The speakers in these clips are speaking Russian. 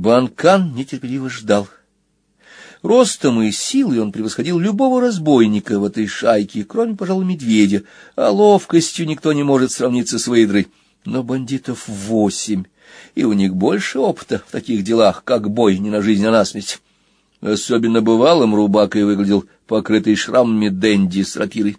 Банкан нетерпеливо ждал. Ростом и силой он превосходил любого разбойника в этой шайке, кроме, пожалуй, медведя, а ловкостью никто не может сравниться с выдрой. Но бандитов 8, и у них больше опыта в таких делах, как бой не на жизнь, а на смерть. Особенно бывалым рубакой выглядел покрытый шрамами денди с рапирой.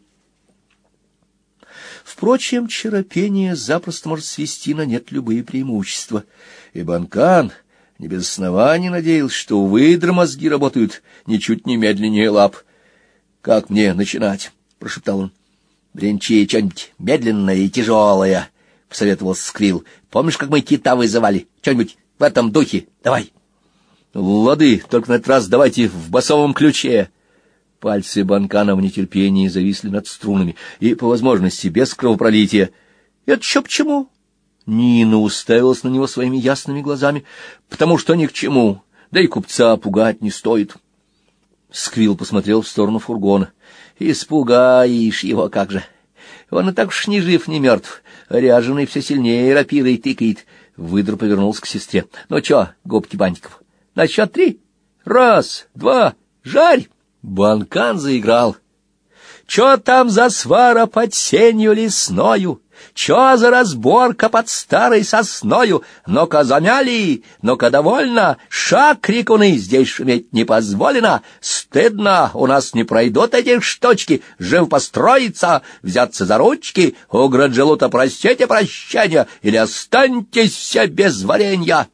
Впрочем, чаропение запросто может свести на нет любые преимущества, и Банкан не без оснований надеялся, что у выдр мозги работают ничуть не медленнее лап. — Как мне начинать? — прошептал он. — Бренчи что-нибудь медленное и тяжелое, — посоветовал Сквилл. — Помнишь, как мы кита вызывали? Что-нибудь в этом духе. Давай. — Лады, только на этот раз давайте в басовом ключе. Пальцы Банкана в нетерпении зависли над струнами, и, по возможности, без кровопролития. — Это еще почему? Нина уставилась на него своими ясными глазами. — Потому что ни к чему, да и купца пугать не стоит. Сквилл посмотрел в сторону фургона. — Испугаешь его, как же! Он и так уж ни жив, ни мертв, ряженый все сильнее рапирой тыкает. Выдр повернулся к сестре. — Ну чё, губки бантиков, на счет 3? 1, 2, жарь! Банкан заиграл. Чё там за свара под сенью лесною? Чё за разборка под старой сосною? Ну-ка замяли, ну-ка довольно, шаг, крикуны, здесь шуметь не позволено. Стыдно, у нас не пройдут эти штучки, жив построиться, взяться за ручки, у Граджелута просите прощения, или останьтесь все без варенья.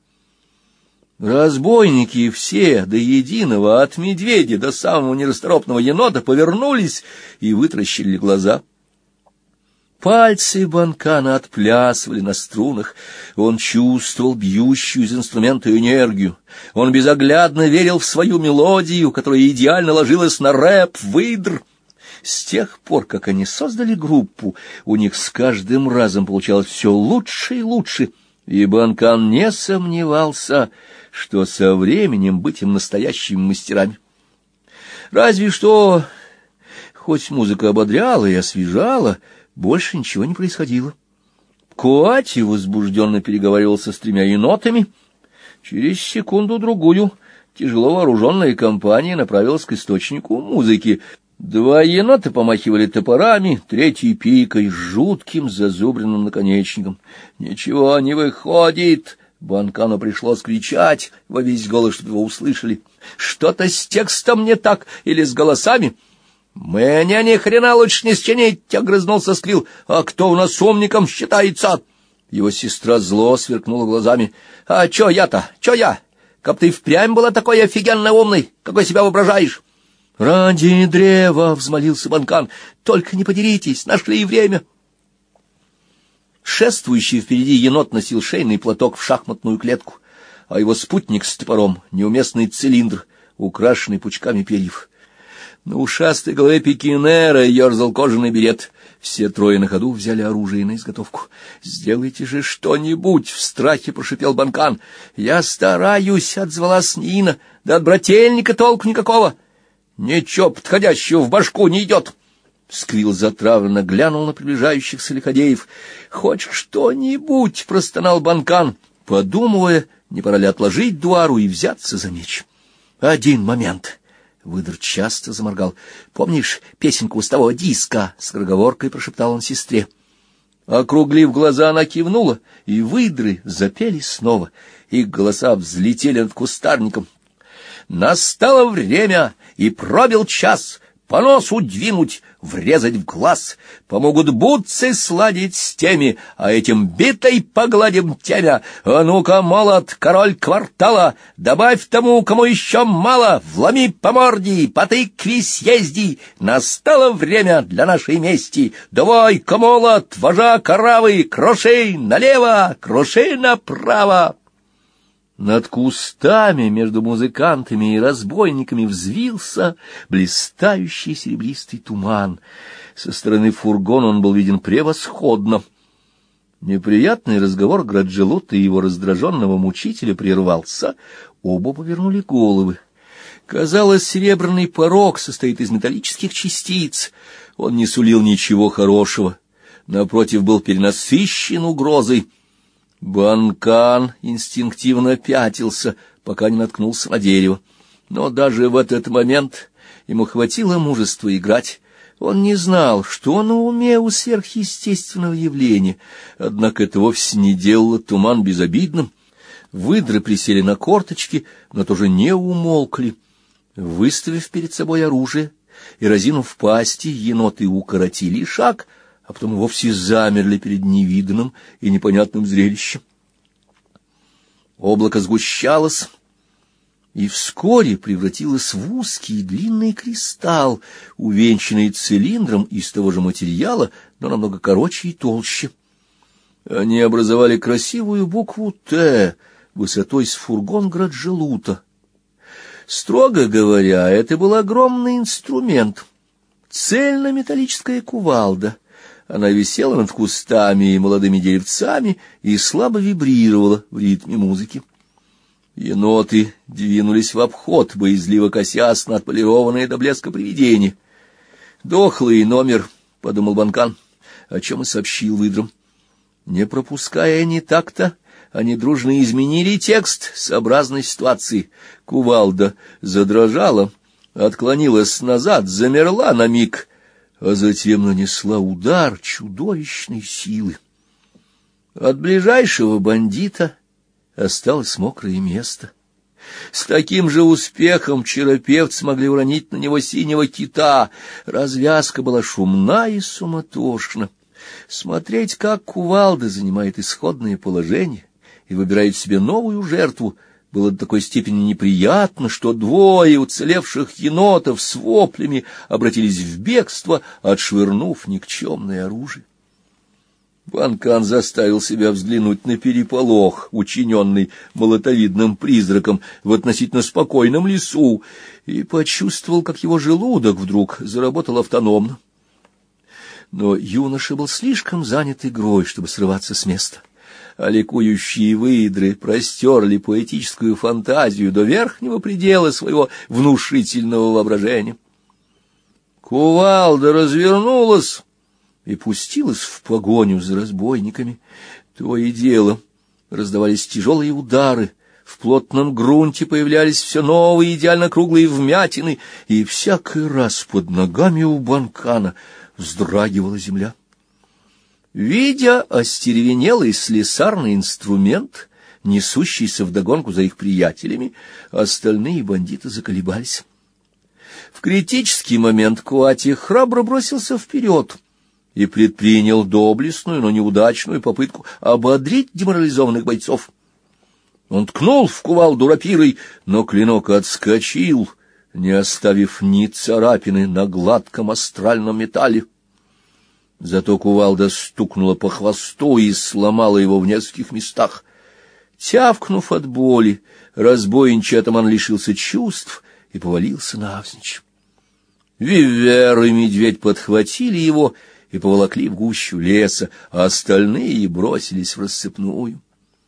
Разбойники все до единого, от медведя до самого нерасторопного енота, повернулись и вытаращили глаза. Пальцы Банкана отплясывали на струнах, он чувствовал бьющую из инструмента энергию, он безоглядно верил в свою мелодию, которая идеально ложилась на рэп выдр. С тех пор, как они создали группу, у них с каждым разом получалось все лучше и лучше, и Банкан не сомневался, что со временем быть им настоящими мастерами. Разве что, хоть музыка ободряла и освежала, больше ничего не происходило. Коати возбужденно переговаривался с 3 енотами. Через секунду-другую тяжело вооруженная компания направилась к источнику музыки. 2 енота помахивали топорами, 3 пикой с жутким зазубренным наконечником. «Ничего не выходит!» Банкану пришлось кричать во весь голос, чтобы его услышали. «Что-то с текстом не так или с голосами?» «Мне ни хрена лучше не счинить!» — огрызнулся Сквилл. «А кто у нас умником считается?» Его сестра зло сверкнула глазами. «А чё я-то? Чё я? Как ты впрямь была такой офигенно умной, какой себя воображаешь?» «Ради древа!» — взмолился Банкан. «Только не подеритесь, нашли время!» Шествующий впереди енот носил шейный платок в шахматную клетку, а его спутник с топором — неуместный цилиндр, украшенный пучками перьев. На ушастой голове пикинера ерзал кожаный берет. Все 3 на ходу взяли оружие на изготовку. «Сделайте же что-нибудь!» — в страхе прошипел Банкан. «Я стараюсь!» — отзвалась Нина. «Да от брательника толку никакого!» «Ничего подходящего в башку не идет!» Сквилл затравленно глянул на приближающихся лиходеев. «Хоть что-нибудь!» — простонал Банкан, подумывая, не пора ли отложить дуару и взяться за меч. «Один момент!» — выдр часто заморгал. «Помнишь песенку с того диска?» — с скороговоркой прошептал он сестре. Округлив глаза, она кивнула, и выдры запели снова. Их голоса взлетели над кустарником. «Настало время, и пробил час, по носу двинуть, врезать в глаз. Помогут бутсы сладить с теми, а этим битой погладим темя. А ну-ка, молот, король квартала, добавь тому, кому еще мало, вломи по морде, по тыкве съезди. Настало время для нашей мести. Давай-ка, молот, вожак оравы, круши налево, круши направо». Над кустами между музыкантами и разбойниками взвился блистающий серебристый туман. Со стороны фургона он был виден превосходно. Неприятный разговор Граджелута и его раздраженного мучителя прервался. Оба повернули головы. Казалось, серебряный порог состоит из металлических частиц. Он не сулил ничего хорошего. Напротив, был перенасыщен угрозой. Банкан инстинктивно пятился, пока не наткнулся на дерево. Но даже в этот момент ему хватило мужества играть. Он не знал, что на уме у сверхъестественного явления, однако это вовсе не делало туман безобидным. Выдры присели на корточки, но тоже не умолкли. Выставив перед собой оружие и разинув пасти, еноты укоротили шаг, а потом вовсе замерли перед невиданным и непонятным зрелищем. Облако сгущалось и вскоре превратилось в узкий длинный кристалл, увенчанный цилиндром из того же материала, но намного короче и толще. Они образовали красивую букву «Т» высотой с фургон Граджелута. Строго говоря, это был огромный инструмент, цельнометаллическая кувалда. Она висела над кустами и молодыми деревцами и слабо вибрировала в ритме музыки. Еноты двинулись в обход, боязливо косясь на отполированное до блеска привидение. «Дохлый номер», — подумал Банкан, о чем и сообщил выдрам. Не пропуская ни такта, они дружно изменили текст сообразной ситуации. Кувалда задрожала, отклонилась назад, замерла на миг, а затем нанесла удар чудовищной силы. От ближайшего бандита осталось мокрое место. С таким же успехом черопевцы могли уронить на него синего кита. Развязка была шумна и суматошна. Смотреть, как кувалда занимает исходное положение и выбирает себе новую жертву, было до такой степени неприятно, что двое уцелевших енотов с воплями обратились в бегство, отшвырнув никчемное оружие. Банкан заставил себя взглянуть на переполох, учиненный молотовидным призраком в относительно спокойном лесу, и почувствовал, как его желудок вдруг заработал автономно. Но юноша был слишком занят игрой, чтобы срываться с места, а ликующие выдры простерли поэтическую фантазию до верхнего предела своего внушительного воображения. Кувалда развернулась и пустилась в погоню за разбойниками. То и дело раздавались тяжелые удары, в плотном грунте появлялись все новые идеально круглые вмятины, и всякий раз под ногами у Банкана вздрагивала земля. Видя остервенелый слесарный инструмент, несущийся вдогонку за их приятелями, остальные бандиты заколебались. В критический момент Куати храбро бросился вперед и предпринял доблестную, но неудачную попытку ободрить деморализованных бойцов. Он ткнул в кувалду рапирой, но клинок отскочил, не оставив ни царапины на гладком астральном металле. Зато кувалда стукнула по хвосту и сломала его в нескольких местах. Тявкнув от боли, разбойничий атаман лишился чувств и повалился навзничь. Вивер и медведь подхватили его и поволокли в гущу леса, а остальные бросились в рассыпную.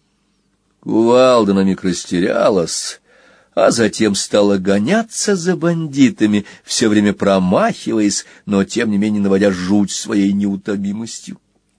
Кувалда на миг растерялась, а затем стала гоняться за бандитами, все время промахиваясь, но тем не менее наводя жуть своей неутомимостью.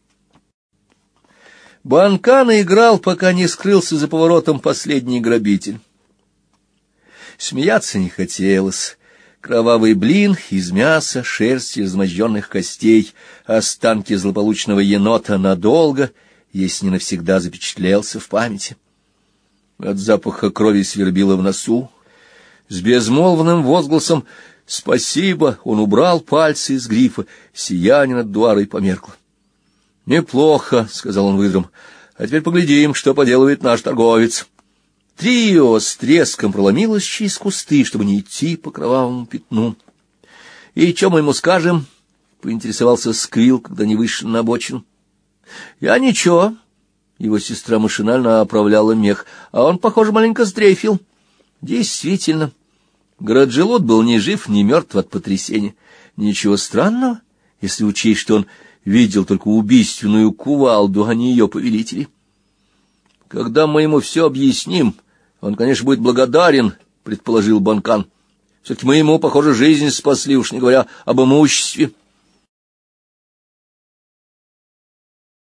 Банкан играл, пока не скрылся за поворотом последний грабитель. Смеяться не хотелось. Кровавый блин из мяса, шерсти, размозженных костей, останки злополучного енота надолго, если не навсегда, запечатлелся в памяти. От запаха крови свербило в носу. С безмолвным возгласом «Спасибо!» он убрал пальцы из грифа, сияние над дуарой померкло. «Неплохо», — сказал он выдрам, — «а теперь поглядим, что поделывает наш торговец». Трио с треском проломилось через кусты, чтобы не идти по кровавому пятну. — И что мы ему скажем? — поинтересовался Сквилл, когда они вышли на обочину. — Я ничего. Его сестра машинально оправляла мех, а он, похоже, маленько сдрейфил. Действительно, Граджелут был ни жив, ни мертв от потрясения. Ничего странного, если учесть, что он видел только убийственную кувалду, а не ее повелителей. Когда мы ему все объясним, он, конечно, будет благодарен, — предположил Банкан. Все-таки мы ему, похоже, жизнь спасли, уж не говоря об имуществе.